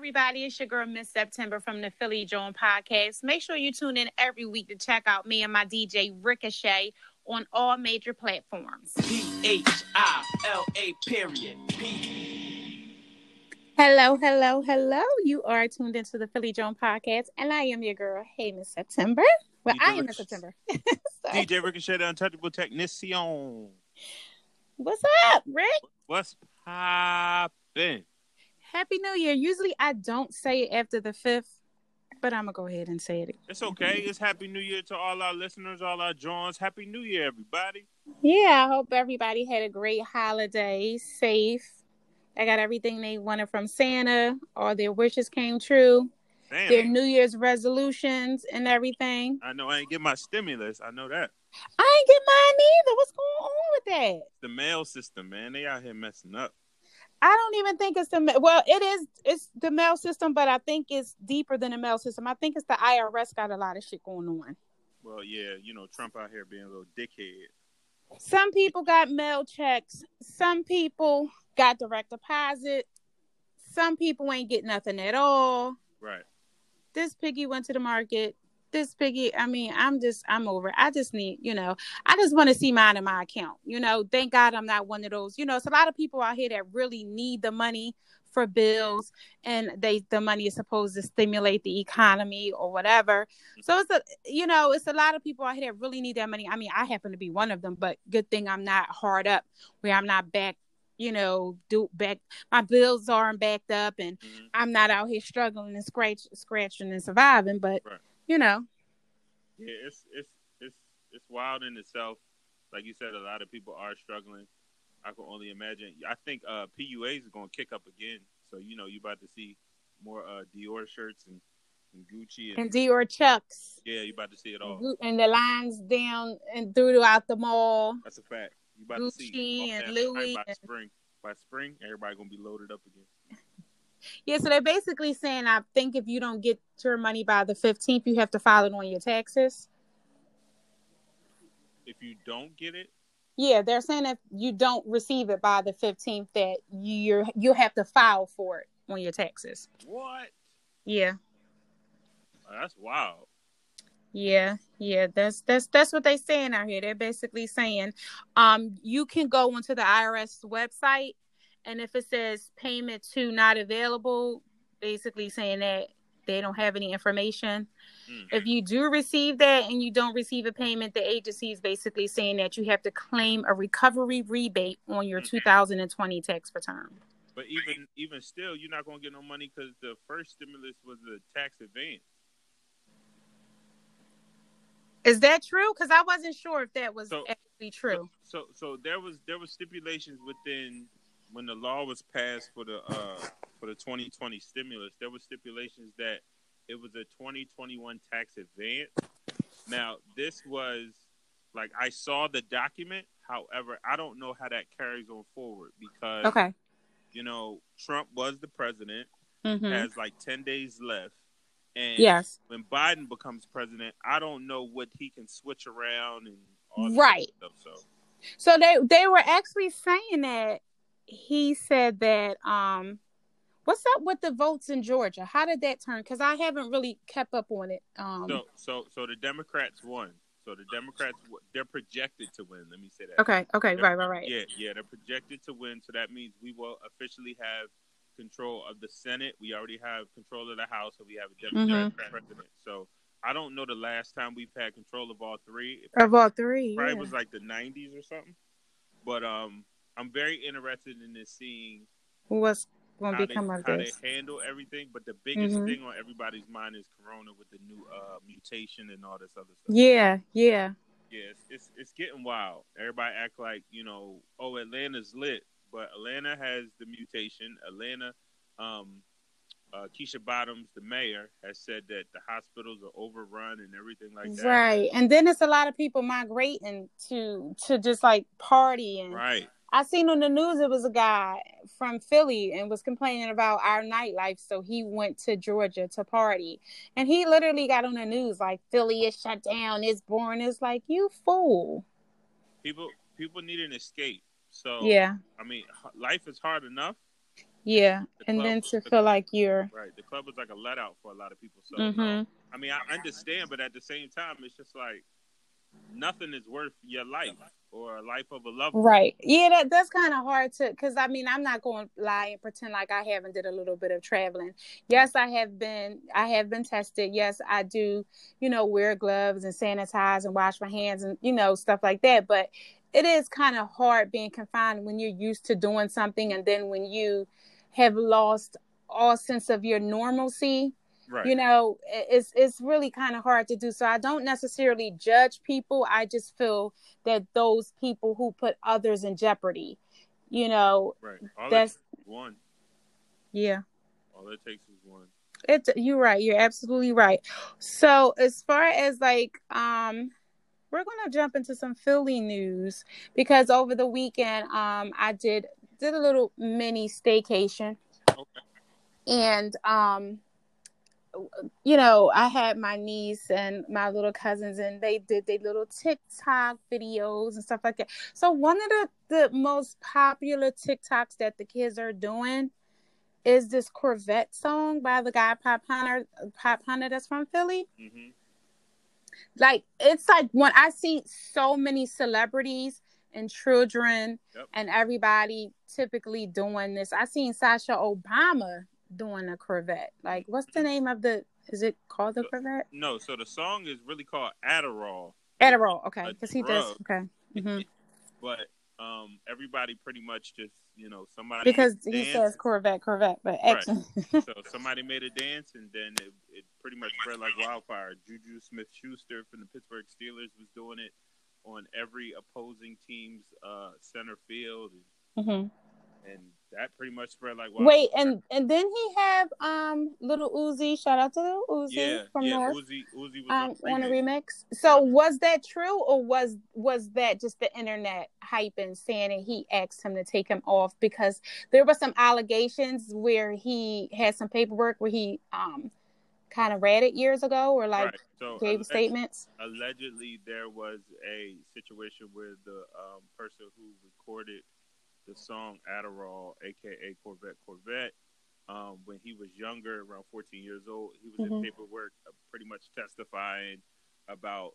everybody? It's your girl, Miss September from the Philly Joan Podcast. Make sure you tune in every week to check out me and my DJ Ricochet on all major platforms. Phila period. Hello, hello, hello. You are tuned into the Philly Joan Podcast, and I am your girl, hey, Miss September. Well, I am Miss September. DJ Ricochet, the Untouchable Technician. What's up, Rick? What's poppin'? Happy New Year. Usually I don't say it after the 5th, but I'm going to go ahead and say it. It's okay. It's Happy New Year to all our listeners, all our Johns. Happy New Year, everybody. Yeah, I hope everybody had a great holiday, safe. I got everything they wanted from Santa. All their wishes came true. Santa. Their New Year's resolutions and everything. I know I ain't get my stimulus. I know that. I ain't get mine either. What's going on with that? The mail system, man. They out here messing up. I don't even think it's it's the mail system, but I think it's deeper than the mail system. I think it's the IRS got a lot of shit going on. Well, yeah, Trump out here being a little dickhead. Some people got mail checks. Some people got direct deposit. Some people ain't get nothing at all. Right. This piggy went to the market. This piggy, I'm over it. I just need, I just want to see mine in my account. Thank God I'm not one of those. It's a lot of people out here that really need the money for bills, and the money is supposed to stimulate the economy or whatever. So it's a lot of people out here that really need that money. I mean, I happen to be one of them, but good thing I'm not hard up where I'm not back. My bills aren't backed up, and I'm not out here struggling and scratching and surviving. But right. Yeah, it's wild in itself. Like you said, a lot of people are struggling. I can only imagine. I think PUAs is going to kick up again. So you about to see more Dior shirts and Gucci and Dior Chucks. Yeah, you about to see it all. And the lines down and throughout the mall. That's a fact. You about Gucci to see and Louis. By spring, everybody gonna be loaded up again. Yeah, so they're basically saying, I think if you don't get your money by the 15th, you have to file it on your taxes. If you don't get it? Yeah, they're saying if you don't receive it by the 15th, that you have to file for it on your taxes. What? Yeah. Oh, that's wild. Yeah, that's what they're saying out here. They're basically saying, you can go onto the IRS website, and if it says payment to not available, basically saying that they don't have any information. If you do receive that and you don't receive a payment, the agency is basically saying that you have to claim a recovery rebate on your 2020 tax return. But even still, you're not going to get no money because the first stimulus was a tax advance. Is that true? Because I wasn't sure if that was actually true. So there was stipulations within when the law was passed for the 2020 stimulus. There were stipulations that it was a 2021 tax advance. Now this was like I saw the document. However, I don't know how that carries on forward because Trump was the president. Has like 10 days left. And yes, when Biden becomes president, I don't know what he can switch around and all that right stuff. So they were actually saying that he said that what's up with the votes in Georgia? How did that turn? Because I haven't really kept up on it. So the Democrats won. So the Democrats, they're projected to win. Let me say that. Okay, right. Yeah, they're projected to win. So that means we will officially have control of the Senate. We already have control of the House, and we have a Democrat president. So I don't know the last time we've had control of all three. Probably was like the 90s or something. But I'm very interested in seeing what's going to become of this. How they handle everything. But the biggest thing on everybody's mind is Corona with the new mutation and all this other stuff. Yeah. Yeah, it's getting wild. Everybody act like, Atlanta's lit. But Atlanta has the mutation. Atlanta, Keisha Bottoms, the mayor, has said that the hospitals are overrun and everything like that. Right. And then it's a lot of people migrating to just like party. And right. I seen on the news, it was a guy from Philly and was complaining about our nightlife. So he went to Georgia to party. And he literally got on the news like, Philly is shut down. It's boring. It's like, you fool. People need an escape. So, yeah. I mean, life is hard enough. Yeah. The And club, then to the, feel like you're. right? The club was like a let out for a lot of people. So no, Mm-hmm. I mean I understand, but at the same time, it's just like nothing is worth your life or a life of a loved one. Right. Yeah, that's kind of hard to, because I mean, I'm not going to lie and pretend like I haven't did a little bit of traveling. Yes, I have been tested. Yes, I do, wear gloves and sanitize and wash my hands and, stuff like that. But it is kind of hard being confined when you're used to doing something. And then when you have lost all sense of your normalcy, Right. it's really kind of hard to do. So I don't necessarily judge people. I just feel that those people who put others in jeopardy, Right. All it takes that's is one. yeah. All it takes is one. You're right. You're absolutely right. So as far as like, we're gonna jump into some Philly news because over the weekend, I did a little mini staycation, Okay. and I had my niece and my little cousins, and they did their little TikTok videos and stuff like that. So one of the most popular TikToks that the kids are doing is this Corvette song by the guy Pop Hunter that's from Philly. Mm-hmm. Like, it's like when I see so many celebrities and children Yep. and everybody typically doing this. I seen Sasha Obama doing a Corvette. Like, what's the name of is it called the Corvette? No, so the song is really called Adderall. It's Adderall, okay, a because he does, drug, okay. Mm-hmm. but everybody pretty much just somebody made Because a he dance, says Corvette, but right? excellent. So somebody made a dance, and then it pretty much spread like wildfire. Juju Smith-Schuster from the Pittsburgh Steelers was doing it on every opposing team's center field, Mm-hmm. and that pretty much spread like wildfire. Wait, and then he have Little Uzi. Shout out to Little Uzi Yeah, from yeah. North. Uzi was on On a remix. remix. So was that true, or was that just the internet hyping saying that he asked him to take him off because there were some allegations where he had some paperwork where he kind of read it years ago or like Right. So gave statements. allegedly, there was a situation where the person who recorded the song Adderall, aka Corvette, when he was younger, around 14 years old, he was in paperwork, pretty much testifying about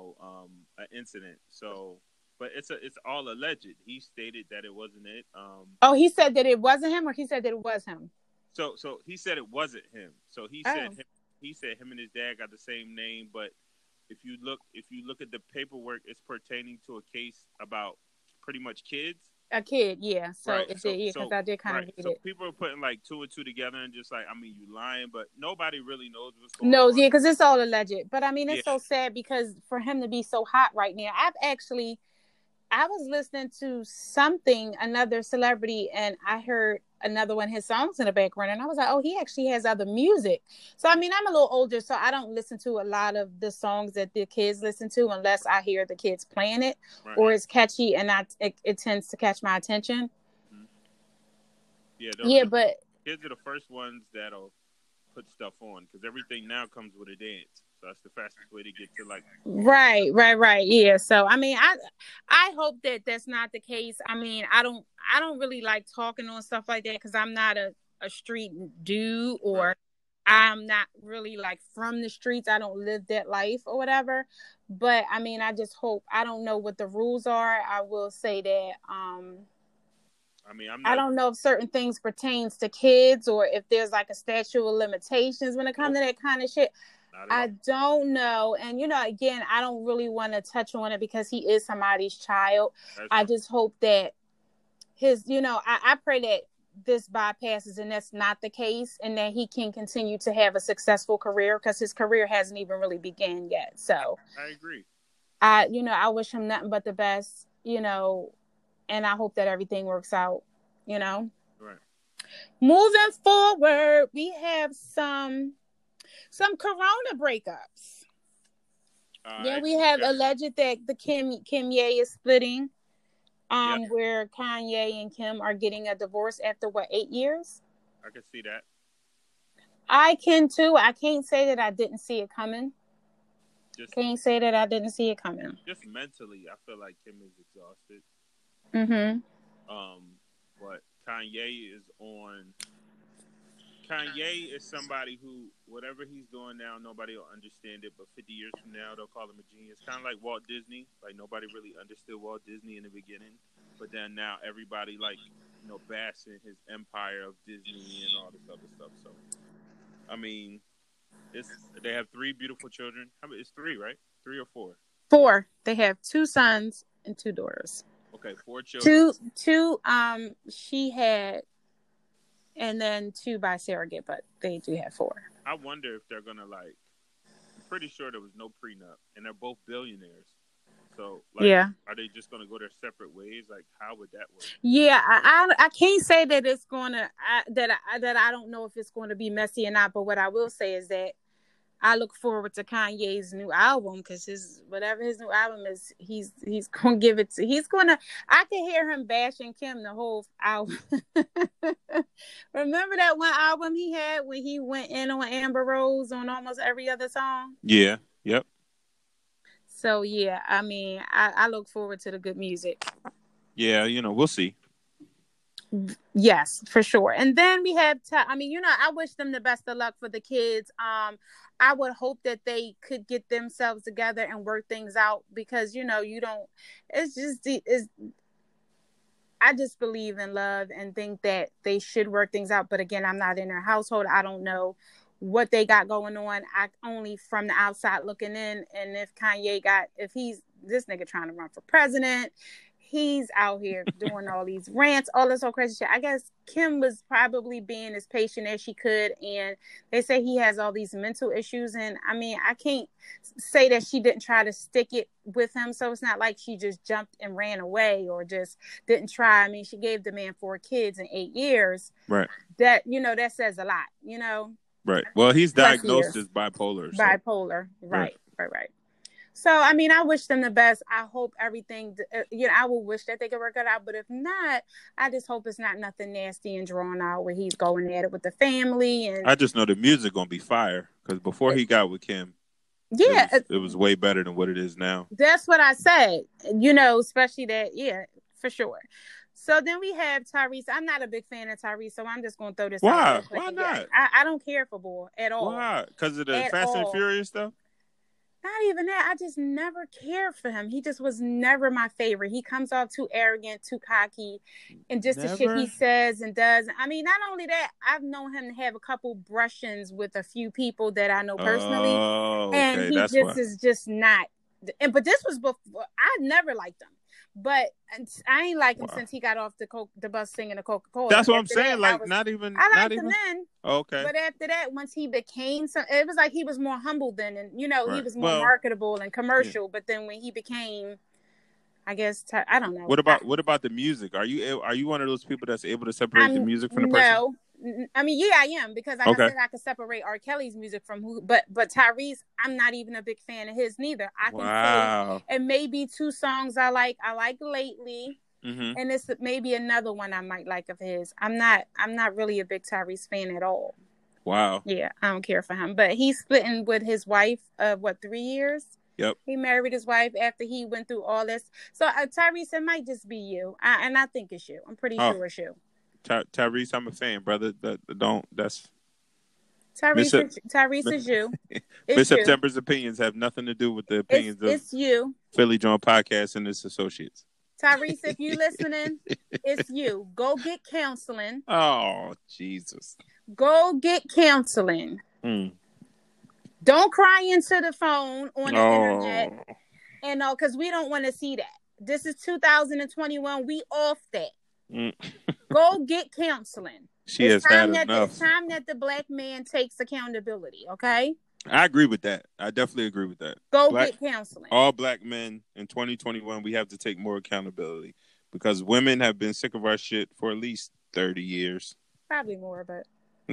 an incident. So, but it's all alleged. He stated that it wasn't it. Oh, he said that it wasn't him, or he said that it was him. So he said it wasn't him. So he said him and his dad got the same name, but if you look at the paperwork, it's pertaining to a case about pretty much kids. A kid, yeah. So Right. it did, yeah, because I did kind of read So it. people are putting like two and two together and just like, I mean, you lying, but nobody really knows what's going No, on. yeah, because it's all alleged. But I mean, Yeah. it's so sad because for him to be so hot right now, I was listening to another celebrity, and I heard another one of his songs in the background, and I was like, oh, he actually has other music. So I mean, I'm a little older, so I don't listen to a lot of the songs that the kids listen to unless I hear the kids playing it, Right. or it's catchy and it tends to catch my attention. Mm-hmm. Yeah. But kids are the first ones that'll put stuff on because everything now comes with a dance. So that's the fastest way to get to like. right. Yeah. So I mean, I hope that that's not the case. I mean, I don't really like talking on stuff like that because I'm not a street dude, or Right. I'm not really like from the streets. I don't live that life or whatever. But I mean, I just hope. I don't know what the rules are. I will say that I mean, I'm I not. don't know if certain things pertains to kids or if there's like a statute of limitations when it comes to that kind of shit. I don't know. And, again, I don't really want to touch on it because he is somebody's child. I just hope that I pray that this bypasses and that's not the case and that he can continue to have a successful career because his career hasn't even really begun yet. So I agree. I wish him nothing but the best, and I hope that everything works out, Right. Moving forward, we have some Corona breakups. We have alleged that the Kim Ye is splitting, where Kanye and Kim are getting a divorce after 8 years? I can see that. I can too. I can't say that I didn't see it coming. Can't say that I didn't see it coming. Just mentally, I feel like Kim is exhausted. Mm-hmm. But Kanye is on. Kanye is somebody who, whatever he's doing now, nobody will understand it. But 50 years from now, they'll call him a genius. Kind of like Walt Disney. Like, nobody really understood Walt Disney in the beginning. But then now everybody, like, basks in his empire of Disney and all this other stuff. So, I mean, they have 3 beautiful children. I mean, it's 3, right? 3 or 4? 4. They have 2 sons and 2 daughters. Okay, 4 children. Two. She had, and then 2 by surrogate, but they do have 4. I wonder if they're gonna I'm pretty sure there was no prenup, and they're both billionaires. So, yeah, are they just gonna go their separate ways? Like, how would that work? Yeah, I can't say that it's gonna that I don't know if it's going to be messy or not. But what I will say is that I look forward to Kanye's new album, because whatever his new album is, he's gonna give it to. I can hear him bashing Kim the whole album. Remember that one album he had when he went in on Amber Rose on almost every other song? Yeah. Yep. So yeah, I mean, I look forward to the good music. Yeah, we'll see. Yes, for sure. And then we have, I wish them the best of luck for the kids. I would hope that they could get themselves together and work things out, because, I just believe in love and think that they should work things out. But again, I'm not in their household. I don't know what they got going on. I only from the outside looking in. And if he's this nigga trying to run for president, he's out here doing all these rants, all this whole crazy shit. I guess Kim was probably being as patient as she could. And they say he has all these mental issues. And I mean, I can't say that she didn't try to stick it with him. So it's not like she just jumped and ran away or just didn't try. I mean, she gave the man 4 kids in 8 years. Right. That, that says a lot, Right. Well, he's diagnosed as bipolar. So. Bipolar. Right. So, I mean, I wish them the best. I hope everything, I will wish that they could work it out. But if not, I just hope it's not nothing nasty and drawn out where he's going at it with the family. And I just know the music going to be fire, because before he got with Kim, it was way better than what it is now. That's what I said, especially that, yeah, for sure. So then we have Tyrese. I'm not a big fan of Tyrese, so I'm just going to throw this out. Why not? I don't care for Bull at all. Why? Because of the Fast and Furious stuff? Not even that. I just never cared for him. He just was never my favorite. He comes off too arrogant, too cocky, and just the shit he says and does. I mean, not only that, I've known him to have a couple brush-ins with a few people that I know personally. And he is just not. But this was before. I never liked him. But I ain't like him since he got off the bus singing the Coca-Cola. That's what I'm saying. Not even. I liked him then. Okay. But after that, once he became it was like he was more humble then, and he was more marketable and commercial. Yeah. But then when he became, I guess I don't know. What about the music? Are you one of those people that's able to separate the music from the person? No. I mean, yeah, I am, because I said I could separate R. Kelly's music from but Tyrese, I'm not even a big fan of his neither. I can say, and maybe 2 songs I like Lately, and it's maybe another one I might like of his. I'm not really a big Tyrese fan at all. Wow. Yeah, I don't care for him, but he's splitting with his wife of 3 years. Yep. He married his wife after he went through all this. So Tyrese, it might just be you, and I think it's you. I'm pretty sure it's you. Tyrese, I'm a fan, brother. That's Tyrese is you. Miss September's opinions have nothing to do with the opinions it's you. Philly Joint Podcast and its associates. Tyrese, if you listening, it's you. Go get counseling. Oh, Jesus. Go get counseling. Don't cry into the phone on the internet. And because we don't want to see that. This is 2021. We off that. Go get counseling. It's time that the black man takes accountability, okay? I agree with that. I definitely agree with that. Get counseling. All black men in 2021, we have to take more accountability, because women have been sick of our shit for at least 30 years. Probably more, but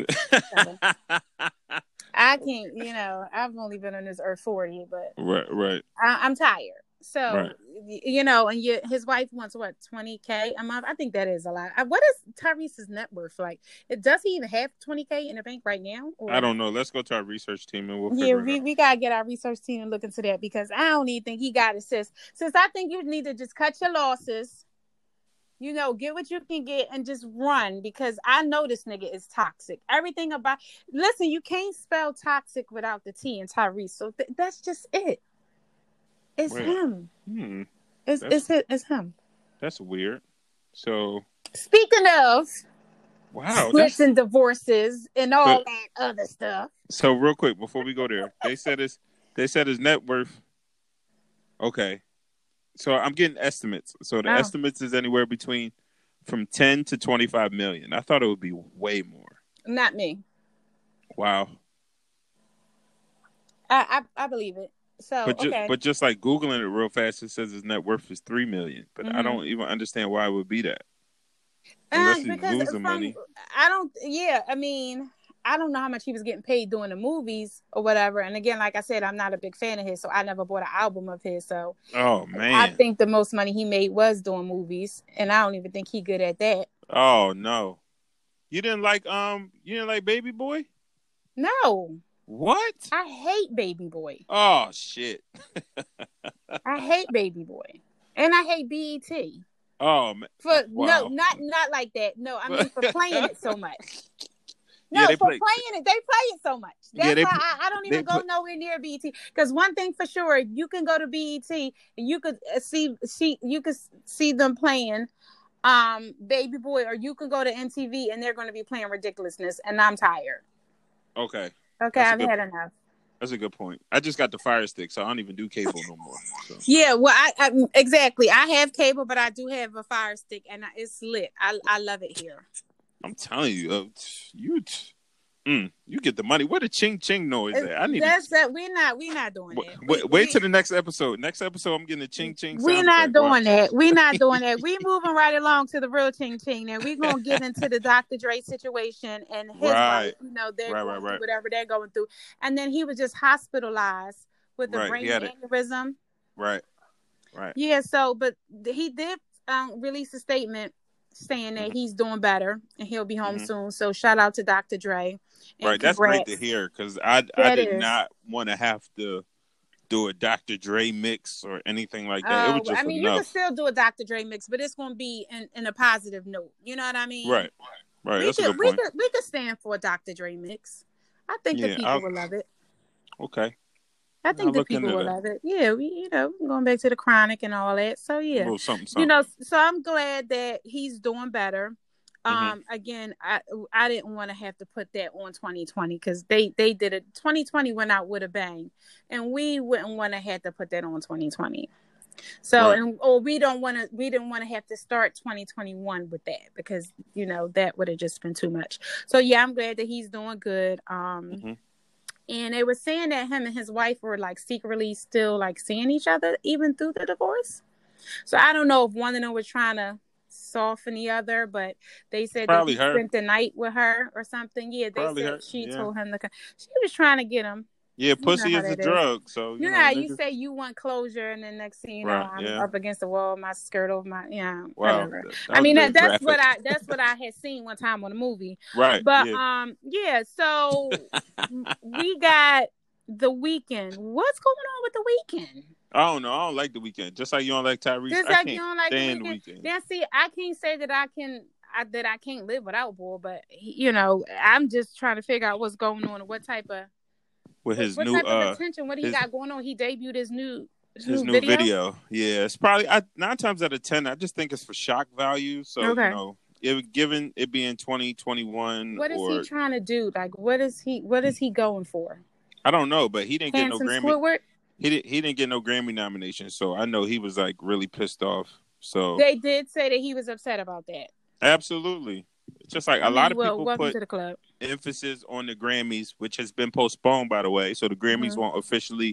I can't, I've only been on this earth 40, but right. I'm tired. So, and his wife wants $20K a month. I think that is a lot. What is Tyrese's net worth like? Does he even have $20K in the bank right now? Or? I don't know. Let's go to our research team and we'll figure it out. We gotta get our research team and look into that, because I don't even think he got it, sis. I think you need to just cut your losses You know, get what you can get and just run, because I know this nigga is toxic. Everything about, listen, you can't spell toxic without the T in Tyrese. So that's just it. It's Wait. him. That's It's him. That's weird. So Speaking of wow, splits and divorces and all but that other stuff. so real quick before we go there, they said his net worth. Okay, so I'm getting estimates. So the Oh, estimates is anywhere between from 10 to 25 million. I thought it would be way more. not me. Wow. I believe it. So okay. But just like Googling it real fast, it says his net worth is 3 million. But I don't even understand why it would be that. Unless he's Because losing money. I mean, I don't know how much he was getting paid doing the movies or whatever. And again, like I said, I'm not a big fan of his, so I never bought an album of his. So Oh I man. think the most money he made was doing movies, and I don't even think he good at that. Oh no. You didn't like Baby Boy? No. What? I hate Baby Boy. Oh shit. I hate Baby Boy. And I hate BET. Oh man. No, not like that. No, I mean for playing it so much. No, Yeah, playing it. They play it so much. That's why I don't even go nowhere near BET. Because one thing for sure, you can go to BET and you could see them playing Baby Boy, or you can go to MTV and they're going to be playing ridiculousness, and I'm tired. Okay. I've had enough. That's a good point. I just got the Fire Stick, so I don't even do cable no more. So. Yeah, well, I exactly. I have cable, but I do have a Fire Stick, and it's lit. I love it here. I'm telling you, you get the money. Where the ching ching noise at? I need that. We're not doing that. Wait till the next episode. Next episode, I'm getting the ching ching. We're not doing that. We're not doing that. We moving right along to the real ching ching, and we're gonna get into the Dr. Dre situation and his wife. You know, they're going through whatever they're going through, and then he was just hospitalized with a brain aneurysm. Right. Yeah. So, but he did release a statement saying that he's doing better and he'll be home soon. So shout out to Dr. Dre. Right, that's great to hear, because I did not want to have to do a Dr. Dre mix or anything like that. It was just you can still do a Dr. Dre mix, but it's going to be in a positive note. You know what I mean? Right. That's a good point. We could stand for a Dr. Dre mix. I think the people will love it. Okay. I think the people will love it. Yeah, going back to the Chronic and all that. So yeah, a little something. So I'm glad that he's doing better. Again, I didn't want to have to put that on 2020, because they did it. 2020 went out with a bang, and we wouldn't want to have to put that on 2020. So, we didn't want to have to start 2021 with that, because that would have just been too much. So yeah, I'm glad that he's doing good. And they were saying that him and his wife were like secretly still like seeing each other even through the divorce. So I don't know if one of them was trying to soften the other, but they said probably that he spent the night with her or something. Yeah, they said she told him she was trying to get him. Yeah, pussy is a drug. So you know how you say you want closure, and then next thing you know, I'm up against the wall, my skirt over my whatever. I mean that's what I had seen one time on a movie. Right. But so we got The Weeknd. What's going on with The Weeknd? I don't know. I don't like The Weeknd. Just like you don't like Tyrese. Just like you don't like The Weeknd. Then see, I can't say that I can't live without boy, but I'm just trying to figure out what's going on and what type of attention. What he got going on? He debuted his new video. Yeah, it's probably 9 times out of 10. I just think it's for shock value. So given it being 2021, what is he trying to do? Like, what is he going for? I don't know, but he didn't get no Grammy. Squidward? He didn't get no Grammy nomination, so I know he was like really pissed off. So they did say that he was upset about that. Absolutely. It's just like a lot of people welcome to the club. Emphasis on the Grammys, which has been postponed, by the way. So the Grammys won't officially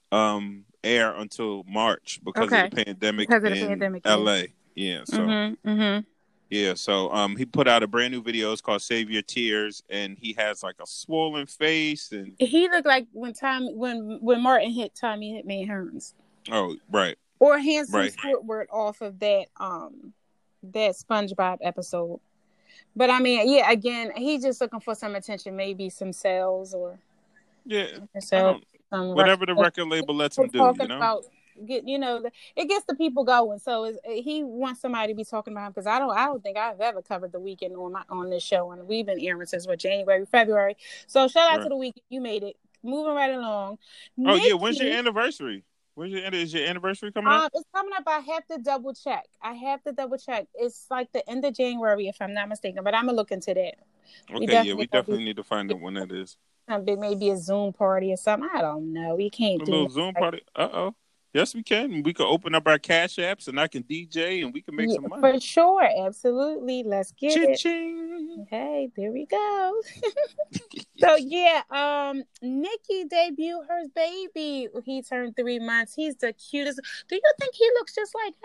air until March because of the pandemic in LA. Yeah. So yeah. So he put out a brand new video. It's called "Save Your Tears," and he has like a swollen face, and he looked like when Martin hit Tommy Hitman Hearns. Oh, right. Or Handsome Squidward off of that that SpongeBob episode. But I mean, yeah, again, he's just looking for some attention, maybe some sales or whatever the record label lets him do. get it gets the people going. So he wants somebody to be talking about him because I don't think I've ever covered the weekend on this show, and we've been airing since January, February. So shout out to Right. the weekend, you made it. Moving right along, Oh yeah, when's your Nikki. anniversary? Is your anniversary coming up? It's coming up. I have to double check. It's like the end of January, if I'm not mistaken. But I'm gonna look into that. Okay, yeah, we definitely need to find out when that is. Something, maybe a Zoom party or something. I don't know. We can't A do little that. Zoom party. Oh. Yes, we can. We could open up our cash apps, and I can DJ, and we can make some money. For sure, absolutely. Let's get it. Cha-ching. Hey, there we go. So yeah, Nikki debuted her baby. He turned 3 months. He's the cutest. Do you think he looks just like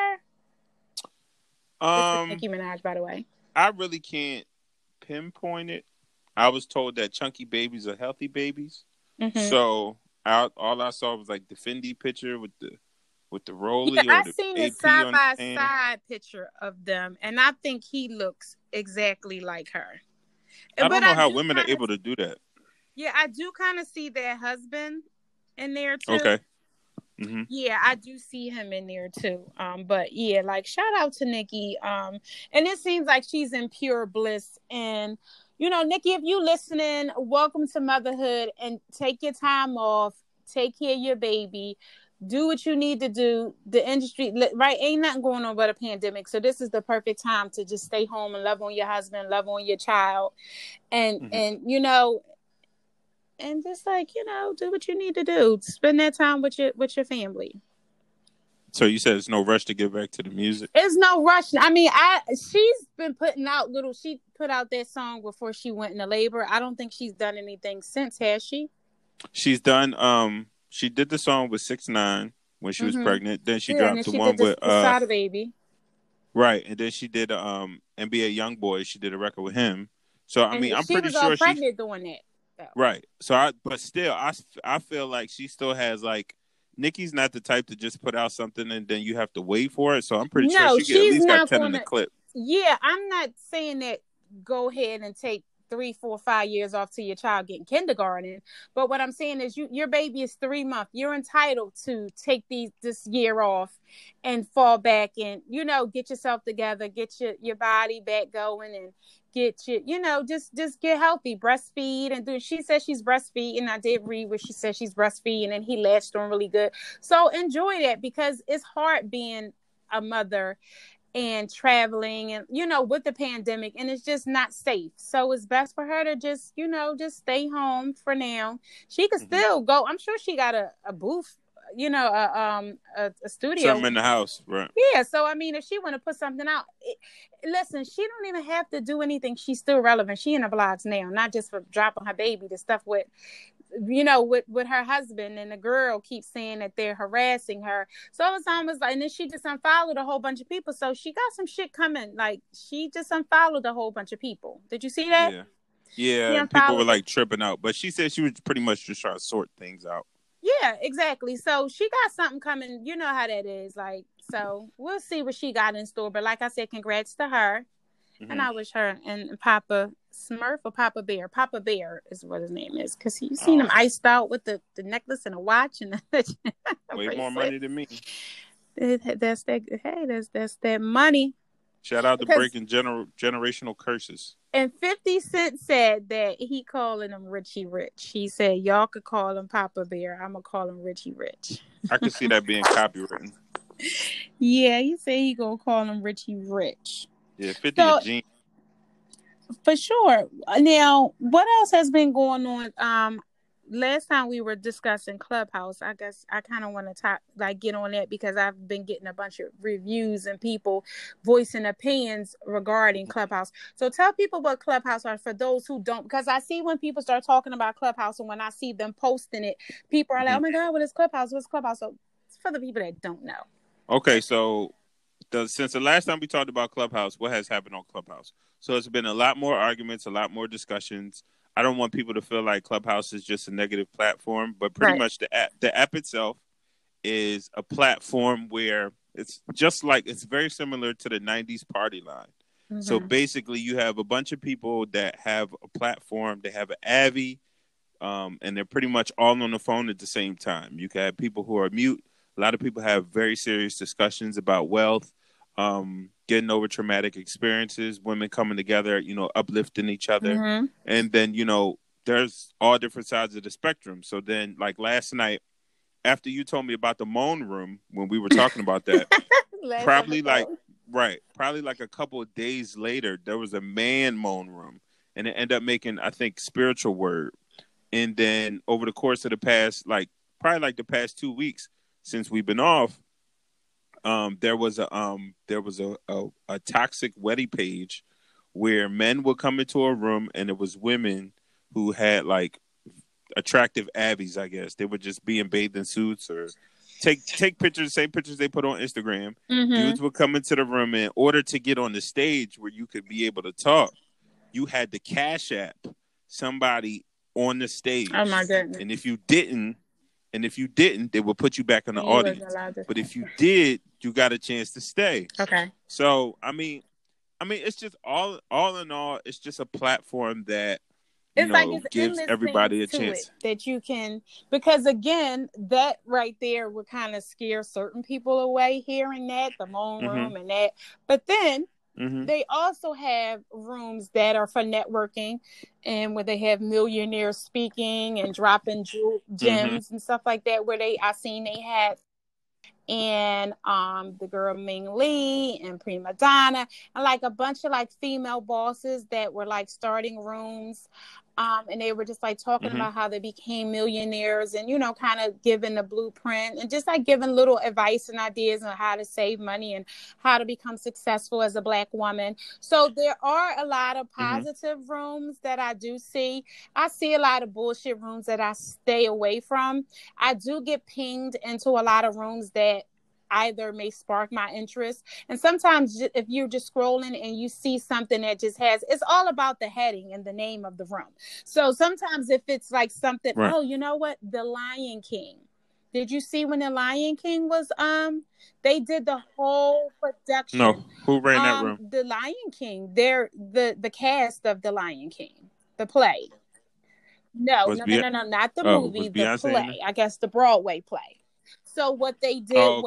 her? This is Nicki Minaj, by the way. I really can't pinpoint it. I was told that chunky babies are healthy babies. Mm-hmm. So all I saw was like the Fendi picture with the Rolly. Yeah, or the I seen AP the side by side picture of them, and I think he looks exactly like her. I don't know how women are able to do that. Yeah, I do kind of see their husband in there too. Okay. Mm-hmm. Yeah, I do see him in there too. But yeah, like shout out to Nikki. And it seems like she's in pure bliss. And Nikki, if you listening, welcome to motherhood, and take your time off, take care of your baby, do what you need to do. The industry, right? Ain't nothing going on but a pandemic. So this is the perfect time to just stay home and love on your husband, love on your child, and and just do what you need to do. Spend that time with your family. So you said there's no rush to get back to the music? There's no rush. I mean, she's been putting out she put out that song before she went into labor. I don't think she's done anything since, has she? She's done she did the song with 6ix9ine when she was pregnant. Then she dropped the one with Sada Baby. Right, and then she did NBA YoungBoy. She did a record with him. So I mean, I'm pretty sure she was all pregnant doing that. Right. So but still, I feel like she still has like Nikki's not the type to just put out something and then you have to wait for it. So I'm pretty sure she at least got 10 in the clip. Yeah, I'm not saying that go ahead and take 3, 4, 5 years off to your child getting kindergarten. But what I'm saying is your baby is 3 months. You're entitled to take this year off and fall back and, get yourself together, get your body back going and get just get healthy, breastfeed and do. She said she's breastfeeding. I did read where she said she's breastfeeding and he latched on really good. So enjoy that because it's hard being a mother and traveling and with the pandemic, and it's just not safe. So it's best for her to just stay home for now. She could still go. I'm sure she got a booth, a studio, something in the house, right? Yeah. So I mean, if she want to put something out, listen, she don't even have to do anything. She's still relevant. She in the vlogs now, not just for dropping her baby. The stuff with with her husband, and the girl keeps saying that they're harassing her. So all the time was like, and then she just unfollowed a whole bunch of people. So she got some shit coming. Like she just unfollowed a whole bunch of people. Did you see that? Yeah. People were like tripping out, but she said she was pretty much just trying to sort things out. Yeah, exactly. So she got something coming. You know how that is. Like, so we'll see what she got in store. But like I said, congrats to her. And I wish her and Papa Smurf or Papa Bear. Papa Bear is what his name is. Because you seen him iced out with the necklace and a watch. And way more money than me. That's that money. Shout out to breaking generational curses. And 50 Cent said that he calling him Richie Rich. He said, y'all could call him Papa Bear. I'm going to call him Richie Rich. I can see that being copywritten. Yeah, he said he going to call him Richie Rich. Yeah, 50 a gene. For sure. Now, what else has been going on? Last time we were discussing Clubhouse. I guess I kind of want to get on that because I've been getting a bunch of reviews and people voicing opinions regarding Clubhouse. So tell people what Clubhouse are for those who don't, because I see when people start talking about Clubhouse and when I see them posting it, people are like, oh my God, what is Clubhouse? What's Clubhouse? So it's for the people that don't know. Okay, so since the last time we talked about Clubhouse, what has happened on Clubhouse? So it's been a lot more arguments, a lot more discussions. I don't want people to feel like Clubhouse is just a negative platform, but pretty much the app itself is a platform where it's just like, it's very similar to the 90s party line. Mm-hmm. So basically you have a bunch of people that have a platform, they have an Avi, and they're pretty much all on the phone at the same time. You can have people who are mute, A lot of people have very serious discussions about wealth, getting over traumatic experiences, women coming together, uplifting each other. Mm-hmm. And then, there's all different sides of the spectrum. So then, like last night, after you told me about the moan room, when we were talking about that, probably like a couple of days later, there was a man moan room, and it ended up making, I think, Spiritual Word. And then over the course of the past, probably like the past 2 weeks since we've been off, there was a toxic wedding page where men would come into a room and it was women who had like attractive abbeys, I guess. They would just be in bathing suits or take pictures, same pictures they put on Instagram. Mm-hmm. Dudes would come into the room, and in order to get on the stage where you could be able to talk, you had to Cash App somebody on the stage. Oh my goodness. And if you didn't, they would put you back in the audience. But if you did, you got a chance to stay. Okay. So I mean, it's just all in all, it's just a platform that it's gives everybody a chance that you can, because again, that right there would kind of scare certain people away, hearing that, the moan room and that. But then they also have rooms that are for networking, and where they have millionaires speaking and dropping gems and stuff like that, where I seen they had, and the girl Ming Lee and Prima Donna and like a bunch of like female bosses that were like starting rooms. And they were just like talking about how they became millionaires and, kind of giving the blueprint and just like giving little advice and ideas on how to save money and how to become successful as a Black woman. So there are a lot of positive rooms that I do see. I see a lot of bullshit rooms that I stay away from. I do get pinged into a lot of rooms that either may spark my interest. And sometimes if you're just scrolling and you see something that just it's all about the heading and the name of the room. So sometimes if it's like something, oh, you know what? The Lion King. Did you see when the Lion King was, they did the whole production. No, who ran that room? The Lion King. They're the cast of the Lion King, the play. No, not the movie, the play. I guess the Broadway play. So what they did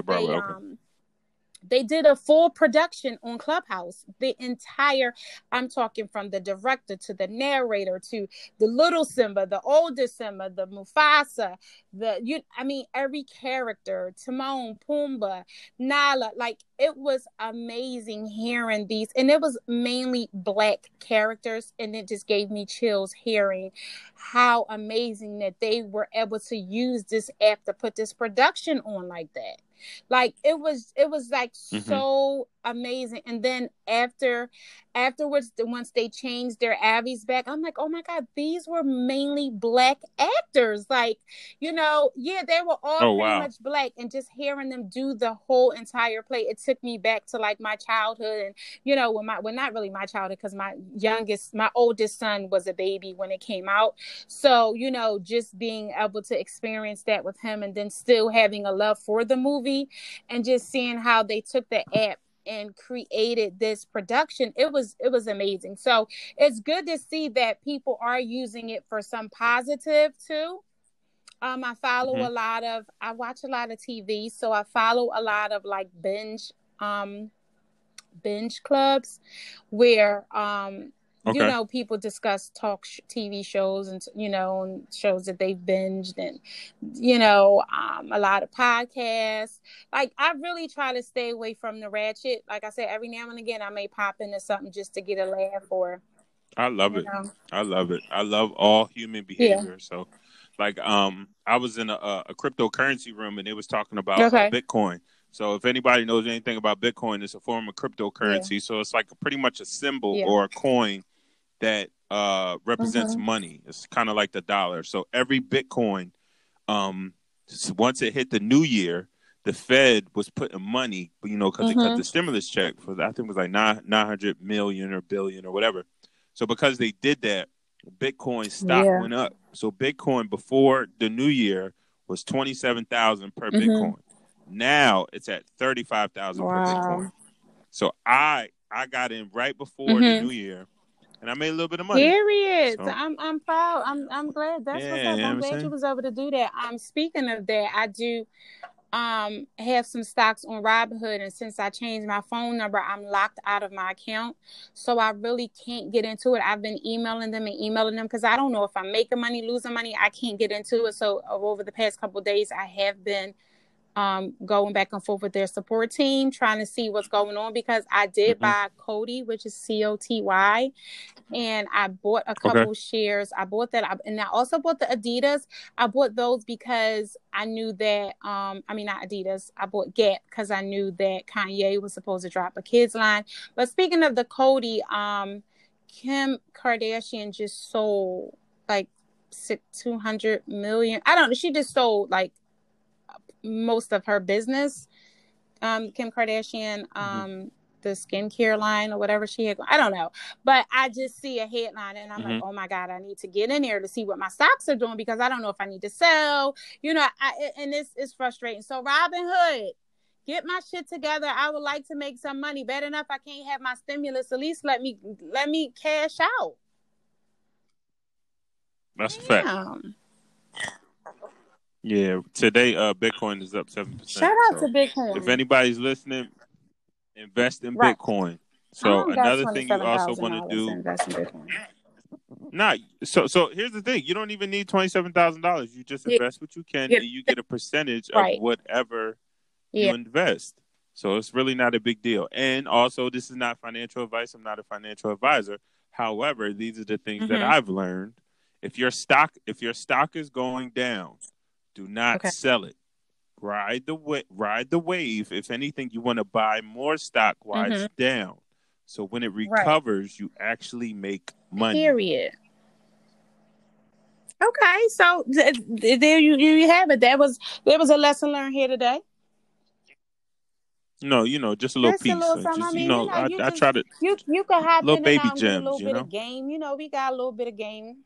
they did a full production on Clubhouse. The entire, I'm talking from the director to the narrator to the little Simba, the older Simba, the Mufasa, every character, Timon, Pumbaa, Nala, like it was amazing hearing these, and it was mainly Black characters, and it just gave me chills hearing how amazing that they were able to use this app to put this production on like that. Like it was like so amazing. And then afterwards, once they changed their Abbeys back, I'm like, oh my God, these were mainly Black actors. Like, they were all pretty much Black, and just hearing them do the whole entire play, it took me back to like my childhood. And not really my childhood, because my oldest son was a baby when it came out. So, just being able to experience that with him, and then still having a love for the movie, and just seeing how they took the app and created this production, it was amazing. So it's good to see that people are using it for some positive too. I watch a lot of TV, so I follow a lot of like binge clubs where people discuss TV shows and and shows that they've binged, and a lot of podcasts. Like I really try to stay away from the ratchet. Like I said, every now and again I may pop into something just to get a laugh or. I love it. I love it. I love all human behavior. Yeah. So, like, I was in a cryptocurrency room, and they was talking about Bitcoin. So if anybody knows anything about Bitcoin, it's a form of cryptocurrency. Yeah. So it's like pretty much a symbol or a coin that represents money. It's kind of like the dollar. So every Bitcoin, once it hit the new year, the Fed was putting money, because they cut the stimulus check for, I think it was like 900 million or billion or whatever. So because they did that, Bitcoin stock went up. So Bitcoin before the new year was 27,000 per Bitcoin. Now it's at 35,000 per Bitcoin. So I got in right before the new year, and I made a little bit of money. Period. So, I'm proud. I'm glad. That's what's up. I'm glad you was able to do that. Speaking of that, I do. have some stocks on Robinhood, and since I changed my phone number, I'm locked out of my account, so I really can't get into it. I've been emailing them because I don't know if I'm making money, losing money. I can't get into it. So over the past couple of days, I have been going back and forth with their support team, trying to see what's going on, because I did buy Cody, which is COTY, and I bought a couple shares. I bought that, and I also bought the Adidas. I bought those because I knew that, not Adidas, I bought Gap because I knew that Kanye was supposed to drop a kids line. But speaking of the Cody, Kim Kardashian just sold like 200 million. I don't know. She just sold like most of her business. Kim Kardashian, the skincare line or whatever she had. I don't know. But I just see a headline and I'm like, oh my God, I need to get in there to see what my stocks are doing, because I don't know if I need to sell, and this is frustrating. So Robinhood, get my shit together. I would like to make some money. Bad enough I can't have my stimulus. At least let me cash out. That's a fact. Yeah, today Bitcoin is up 7%. Shout out to Bitcoin. If anybody's listening, invest in Bitcoin. So another thing you also want to do. Invest in Bitcoin. So here's the thing: you don't even need $27,000. You just invest what you can, and you get a percentage of whatever you invest. So it's really not a big deal. And also, this is not financial advice. I'm not a financial advisor. However, these are the things that I've learned. If your stock is going down, do not sell it. Ride the wave. If anything, you want to buy more stock while it's down. So when it recovers, you actually make money. Period. Okay, so there you have it. There was a lesson learned here today. No, just a little piece. I try to. You can hop little in baby and out, gems, get a little bit of game. We got a little bit of game.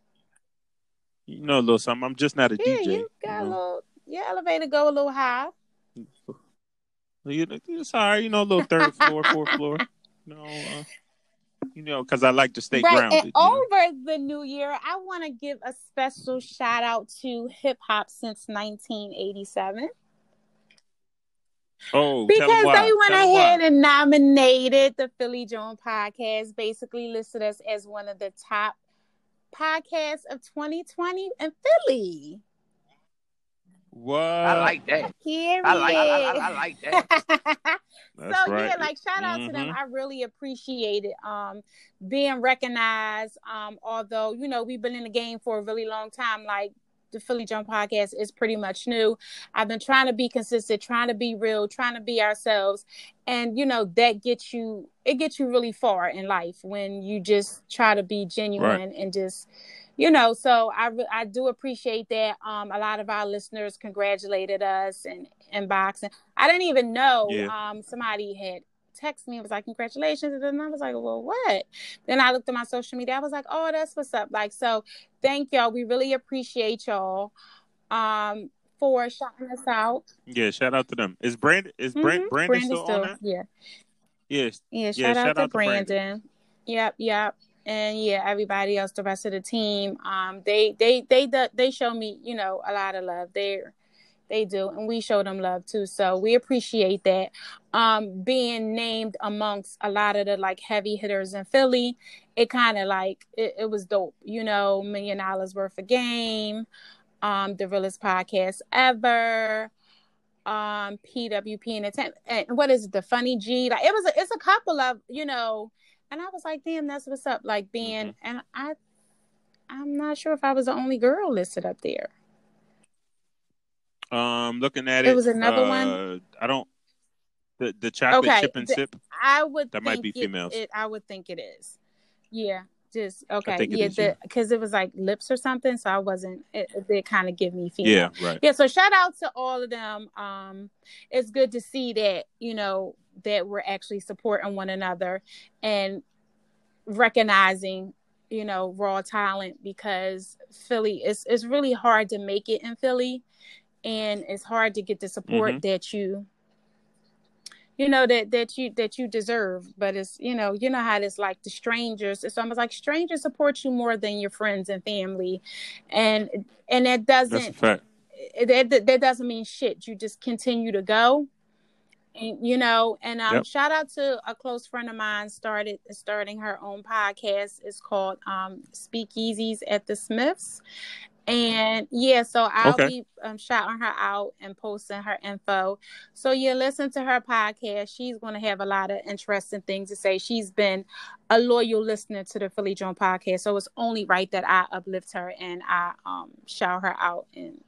A little something. I'm just not a DJ. You got a little. Your elevator go a little high. It's all right. A little third floor, fourth floor. Because I like to stay grounded. And over the new year, I want to give a special shout out to hip hop since 1987. Oh, because they went ahead and nominated the Philly Joan podcast, basically listed us as one of the top podcasts of 2020 in Philly. What? I like that. Period. I like that. That's so right. Yeah, shout out to them. I really appreciate it. Being recognized. Although we've been in the game for a really long time. The Philly Joan podcast is pretty much new. I've been trying to be consistent, trying to be real, trying to be ourselves. And, that gets you really far in life when you just try to be genuine and just, so I do appreciate that. A lot of our listeners congratulated us and inboxing. I didn't even know somebody had texted me and was like, congratulations. And then I was like, well, what? Then I looked at my social media. I was like, oh, that's what's up. So thank y'all. We really appreciate y'all for shouting us out. Yeah, shout out to them. Is Brandon Brandon still on that? Yeah. Yes. Yeah, shout out to Brandon. Yep. And everybody else, the rest of the team. They show me, a lot of love. They do, and we show them love too. So we appreciate that. Being named amongst a lot of the heavy hitters in Philly, it kind of it was dope. $1 million worth of game. The realest podcast ever. PWP and what is it? The Funny G. It's a couple of and I was like, damn, that's what's up. Being and I'm not sure if I was the only girl listed up there. Looking at it, was another one. I don't. The chocolate chip and sip. I would. That might be females. I would think it is. Yeah. Just okay. Yeah. Because it was lips or something, so I wasn't. It did kind of give me female. Yeah. Right. Yeah. So shout out to all of them. It's good to see that that we're actually supporting one another and recognizing raw talent, because Philly is really hard to make it in Philly. And it's hard to get the support that you that you deserve. But it's how it's the strangers. It's almost like strangers support you more than your friends and family, and that doesn't. That's a fact. that doesn't mean shit. You just continue to go. And, Yep. shout out to a close friend of mine starting her own podcast. It's called Speakeasies at the Smiths. And yeah, so I'll Okay. be shouting her out and posting her info. So yeah, listen to her podcast. She's going to have a lot of interesting things to say. She's been a loyal listener to the Philly Joan podcast. So it's only right that I uplift her and I shout her out and,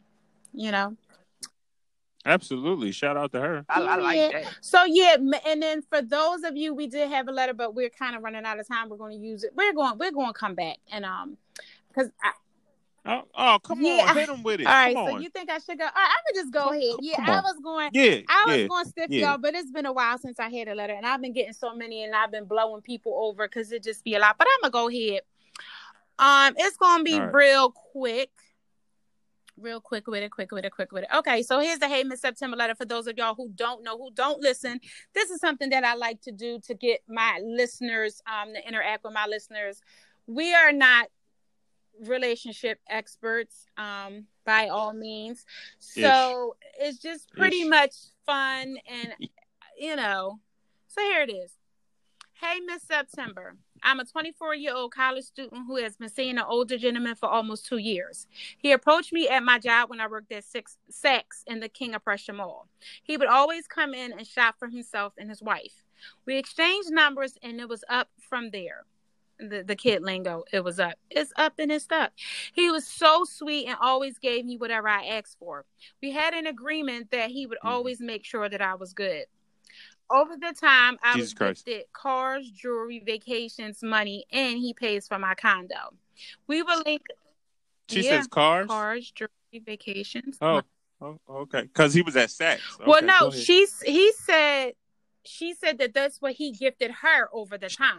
Absolutely. Shout out to her. I like that. So yeah, and then for those of you, we did have a letter, but we're kind of running out of time. We're going to use it. We're going to come back and because Oh, come on, hit him with it. All right, come so on. you think I should go? All right, I could just go ahead. Yeah, come I on. was going. Yeah, I was going stiff, y'all, but it's been a while since I had a letter, and I've been getting so many, and I've been blowing people over because it just be a lot. But I'm gonna go ahead. It's gonna be real quick with it. Okay, so here's the Hey Miss September letter for those of y'all who don't know, who don't listen. This is something that I like to do to get my listeners to interact with my listeners. We are not relationship experts by all means, so it's just pretty much fun and so here it is. Hey Miss September, I'm a 24-year-old college student who has been seeing an older gentleman for almost 2 years. He approached me at my job when I worked at Saks in the King of Prussia Mall. He would always come in and shop for himself and his wife. We exchanged numbers and it was up from there. The kid lingo, it was up. It's up and it's stuck. He was so sweet and always gave me whatever I asked for. We had an agreement that he would always make sure that I was good. Over the time, I was gifted cars, jewelry, vacations, money, and he pays for my condo. We will link. She says cars? Cars, jewelry, vacations. Oh, okay. Because he was at Saks. Okay, well, no, she said that's what he gifted her over the time.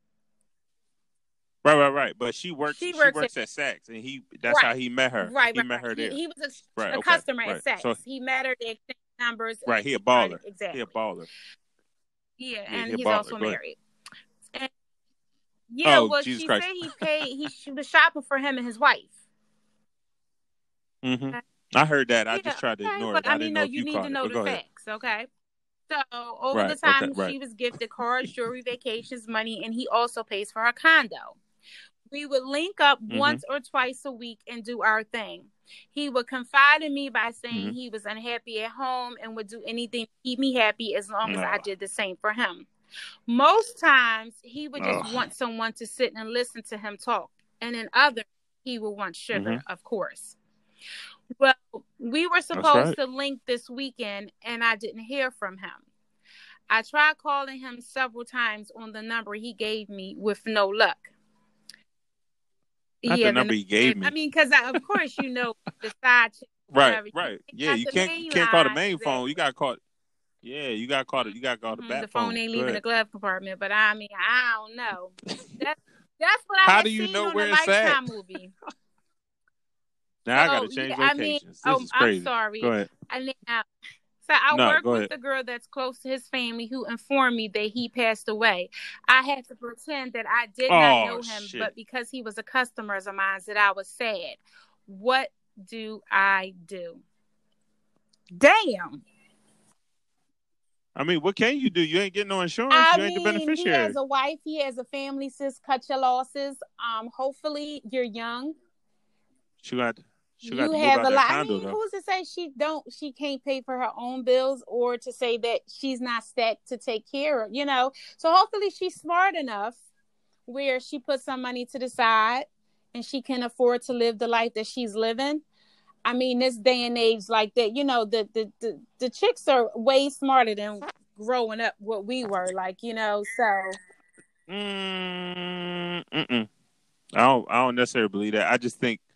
Right. But she works at Saks, and that's how he met her. Right, he met her there. He was a customer at Saks. So he met her, they exchanged numbers. Right, he a baller. Exactly. He a baller. Yeah, and he's also married. And, she said she was shopping for him and his wife. Mm-hmm. Okay. I heard that. I just tried to ignore it. But I didn't know you need to know the facts, okay? So over the time, she was gifted cars, jewelry, vacations, money, and he also pays for her condo. We would link up once or twice a week and do our thing. He would confide in me by saying he was unhappy at home and would do anything to keep me happy as long as I did the same for him. Most times, he would just want someone to sit and listen to him talk. And in others, he would want sugar, of course. Well, we were supposed to link this weekend, and I didn't hear from him. I tried calling him several times on the number he gave me with no luck. Not the number he gave me. I mean, because of course the side chick. Right. Yeah, you can't call the main phone. You got to call. Yeah, you got to call the back phone. The phone ain't leaving the glove compartment, but I mean, I don't know. That's what I had seen on the Lifetime movie. Now I got to change locations. This is crazy. I'm sorry. Go ahead. So I work with the girl that's close to his family who informed me that he passed away. I had to pretend that I did not know him, but because he was a customer of mine, that I was sad. What do I do? Damn. I mean, what can you do? You ain't getting no insurance. You ain't the beneficiary. He has a wife. He has a family. Sis, cut your losses. Hopefully you're young. You have a lot. I mean, who's to say she can't pay for her own bills, or to say that she's not stacked to take care of, So hopefully she's smart enough where she puts some money to the side and she can afford to live the life that she's living. I mean, this day and age like that, the chicks are way smarter than growing up what we were like, so. I don't necessarily believe that. I just think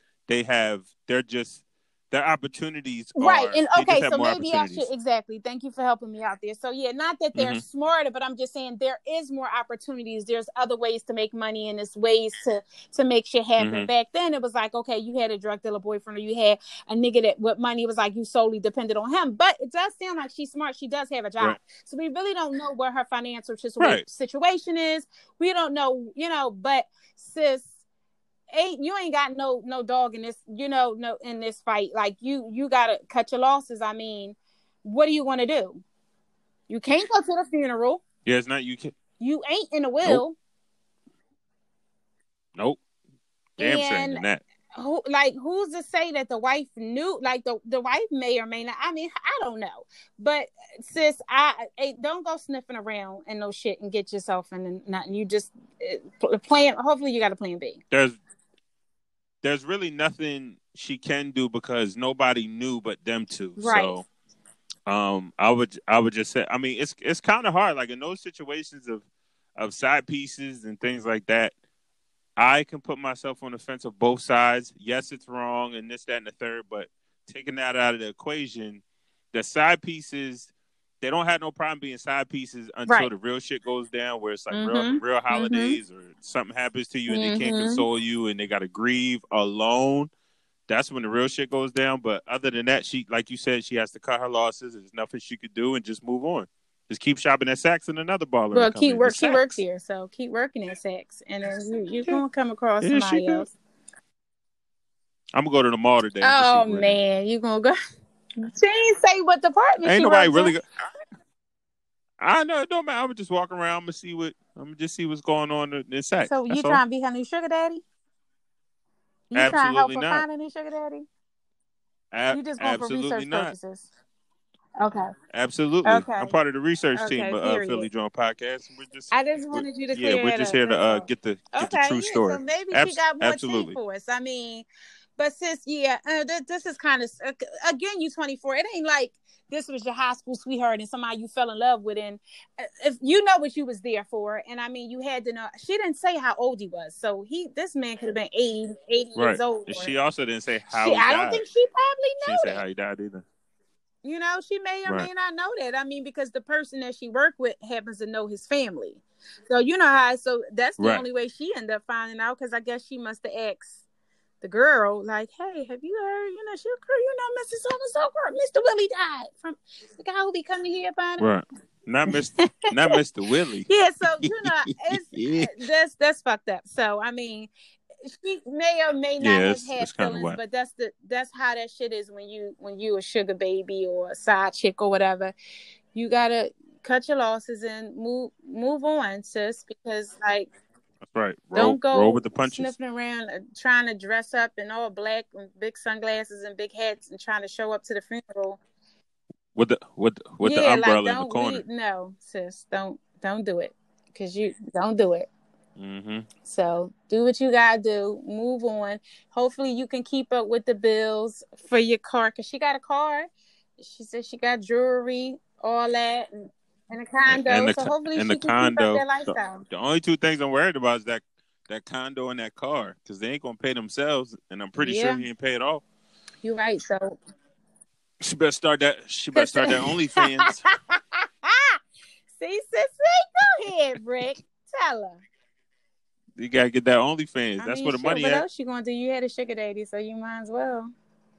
their opportunities right. And okay, so maybe I should thank you for helping me out there. So yeah, not that they're smarter, but I'm just saying there is more opportunities. There's other ways to make money, and there's ways to make shit happen. Back then it was like, okay, you had a drug dealer boyfriend, or you had a nigga that with money, it was like you solely depended on him. But it does sound like she's smart. She does have a job. Right. So we really don't know what her financial situation is. We don't know, but sis, you ain't got no dog in this, no in this fight. Like you gotta cut your losses. I mean, what are you gonna do? You can't go to the funeral. Yeah, it's not you can. You ain't in the will. Nope. Damn shame in that. Who's to say that the wife knew? Like the wife may or may not. I mean, I don't know. But sis, don't go sniffing around and no shit and get yourself in nothing. You just plan. Hopefully, you got a plan B. There's really nothing she can do because nobody knew but them two. Right. So, I would just say, I mean, it's kind of hard. Like in those situations of side pieces and things like that, I can put myself on the fence of both sides. Yes, it's wrong and this, that, and the third, but taking that out of the equation, the side pieces, they don't have no problem being side pieces until the real shit goes down, where it's like real holidays or something happens to you and they can't console you and they got to grieve alone. That's when the real shit goes down. But other than that, she, like you said, she has to cut her losses. There's nothing she could do and just move on. Just keep shopping at Saks and another baller. Well, she works here, so keep working at Saks, and then you're gonna come across somebody else. I'm gonna go to the mall today. Oh man, you gonna go? She ain't say what department. Ain't she nobody works really. in. I know it don't matter. I'm gonna just walk around. I'm gonna just see what's going on in Saks. So you trying to be her new sugar daddy? You Absolutely trying to help her not. find a new sugar daddy? You just going for research purposes? Okay. Absolutely. Okay. I'm part of the research team of Philly Joint Podcast. I just wanted you to clear we're just here to get the true story. So maybe she got more tea for us. I mean, but sis, this is kind of, again, you 24. It ain't like this was your high school sweetheart and somebody you fell in love with. And if you know what you was there for. And I mean, you had to know. She didn't say how old he was. So this man could have been 80 years old. And she also didn't say how he died. I don't think she probably knows. She didn't say how he died either. She may or may not know that. I mean, because the person that she worked with happens to know his family. So, so that's the only way she ended up finding out, because I guess she must have asked the girl, like, hey, have you heard, Mrs. So-and-so, Mr. Willie died from the guy who be coming here about it. Right. Not Mr. Willie. Yeah, so, that's fucked up. So, I mean, she may or may not have had feelings, but that's how that shit is when you a sugar baby or a side chick or whatever. You gotta cut your losses and move on, sis, because like that's right. Don't go roll with the punches. Sniffing around trying to dress up in all black and big sunglasses and big hats and trying to show up to the funeral with the umbrella in the corner. No, sis, don't do it, because you don't do it. Mm-hmm. So do what you gotta do. Move on. Hopefully you can keep up with the bills for your car, because she got a car. She said she got jewelry, all that, and a condo. So hopefully she can keep up their lifestyle. The only two things I'm worried about is that condo and that car, because they ain't gonna pay themselves, and I'm pretty sure he ain't pay it off. You're right. So she better start that. She better start that OnlyFans. See, sissy, go ahead, Rick. Tell her. You gotta get that OnlyFans. That's where the money at. What else you gonna do? You had a sugar daddy, so you might as well.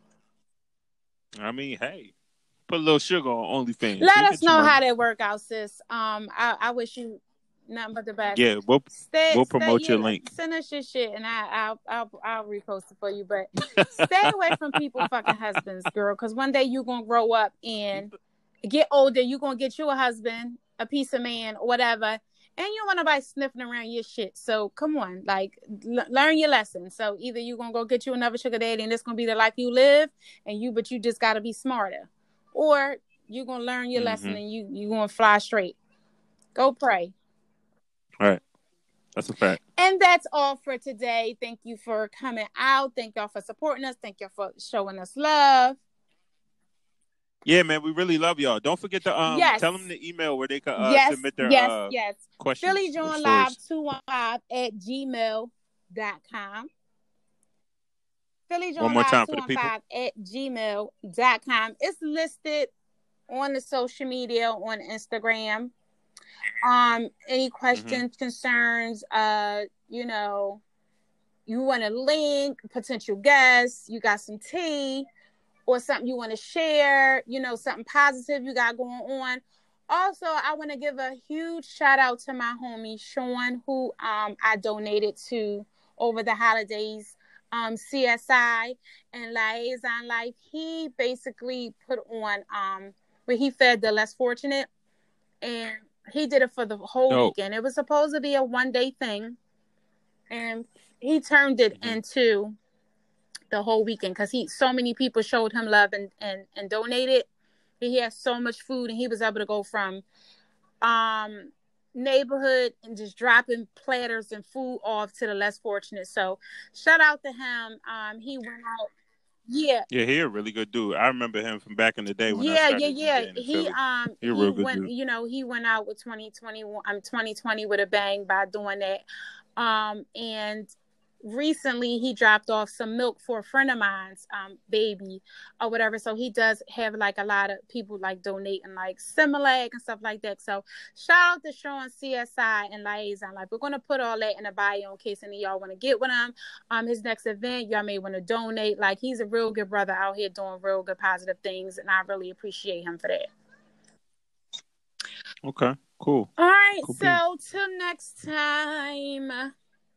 I mean, hey, put a little sugar on OnlyFans. Let us know how that work out, sis. I wish you nothing but the best. Yeah, we'll promote your link. Send us your shit, and I'll repost it for you. But stay away from people fucking husbands, girl, because one day you gonna grow up and get older. You gonna get you a husband, a piece of man, or whatever. And you don't want nobody sniffing around your shit. So come on, like learn your lesson. So either you're gonna go get you another sugar daddy and it's gonna be the life you live, but you just gotta be smarter. Or you're gonna learn your lesson and you gonna fly straight. Go pray. All right. That's a fact. And that's all for today. Thank you for coming out. Thank y'all for supporting us. Thank y'all for showing us love. Yeah, man, we really love y'all. Don't forget to tell them the email where they can submit their questions. PhillyJohnLive215@gmail.com. PhillyJohnLive215@gmail.com. It's listed on the social media on Instagram. Any questions, concerns, you want a link, potential guests, you got some tea, or something you want to share, something positive you got going on. Also, I want to give a huge shout out to my homie Sean, who I donated to over the holidays, CSI and Liaison Life. He basically put on where he fed the less fortunate, and he did it for the whole weekend. It was supposed to be a 1-day thing, and he turned it into the whole weekend because so many people showed him love and donated. He had so much food, and he was able to go from neighborhood and just dropping platters and food off to the less fortunate. So shout out to him. He went out. Yeah, he a really good dude. I remember him from back in the day when He went, he went out with 2020 with a bang by doing that. And recently he dropped off some milk for a friend of mine's baby or whatever. So he does have like a lot of people like donating like Similac and stuff like that. So shout out to Sean, CSI and Liaison. Like, we're gonna put all that in the bio in case any of y'all want to get with him. His next event, y'all may want to donate. Like, he's a real good brother out here doing real good positive things, and I really appreciate him for that. Okay, cool. All right, cool. So till next time.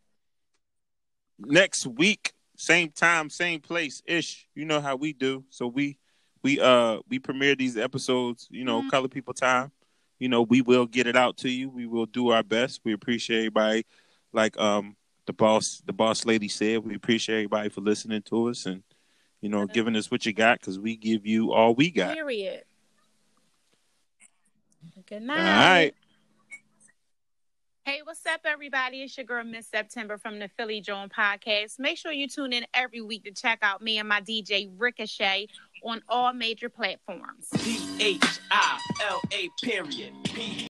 Next week, same time, same place ish. You know how we do. So we premiere these episodes, Color People Time. We will get it out to you. We will do our best. We appreciate everybody. Like the boss lady said, we appreciate everybody for listening to us and giving us what you got, because we give you all we got. Period. Good night. All right. Hey, what's up, everybody? It's your girl, Miss September from the Philly Joan Podcast. Make sure you tune in every week to check out me and my DJ Ricochet on all major platforms. PHILA, period.